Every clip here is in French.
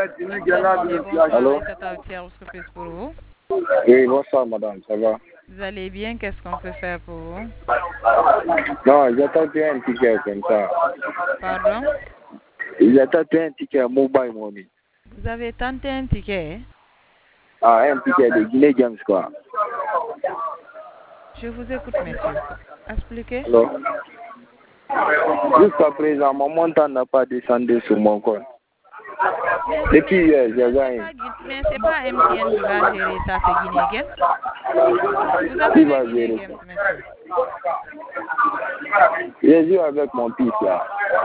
Allô? Pour vous. Oui, bonsoir madame, ça va? Vous allez bien? Qu'est-ce qu'on peut faire pour vous? Non, j'ai tenté un ticket comme ça. Pardon? J'ai tenté un ticket mobile money. Vous avez tenté un ticket? Ah, un ticket de Guinée Games quoi. Je vous écoute, monsieur. Expliquez. Allô? Jusqu'à présent, mon montant n'a pas descendu sur mon compte. Depuis hier, j'ai gagné. Mais c'est pas MTN qui va gérer ça, c'est Guinée Games. Vous Qui appelez va Guinée gérer Games, ça? monsieur. J'ai joué avec mon fils là.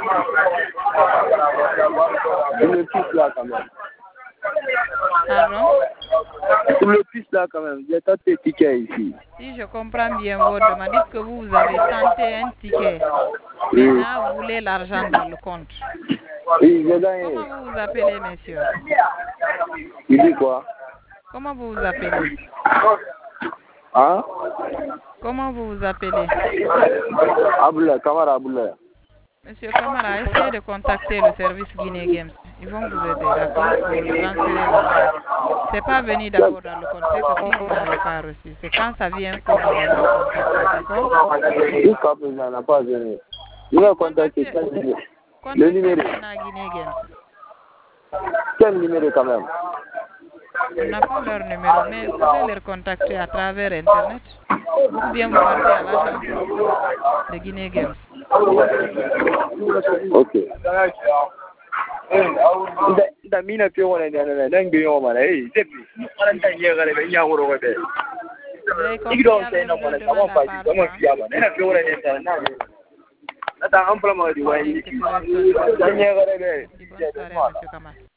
Et le fils là quand même. Pardon? Le fils là quand même. J'ai tenté un ticket ici. Si je comprends bien votre demande, dites que vous avez tenté un ticket. Oui. Maintenant, vous voulez l'argent dans le compte. Oui, j'ai gagné. Comment vous vous appelez, monsieur? Il dit quoi? Comment vous vous appelez? Hein? Comment vous vous appelez? Aboulay, Kamara Aboulay. Monsieur Kamara, essayez de contacter le service Guinée Games. Ils vont vous aider, d'accord? Pour transférer l'argent. C'est pas venu d'abord dans le compte, c'est que si vous n'avez pas reçu, c'est quand ça vient que vous allez contacter, d'accord? Jusqu'à présent, il n'a pas venu. Il va contacter quel numéro? Le numéro. Contactez Guinée Games. Quel numéro quand même? On n'a pas leur numéro, mais vous pouvez les contacter à travers Internet. Ou bien vous partez à l'agence de Guinée Games. Ok. Da mina pe wona ne nan bi yo mala eh depi an tan ye gare be nya woro be igdo sai na mala sama fa ji sama fiya ba ne pe wona ne ta na na ta an fara ma di wani dan ye gare be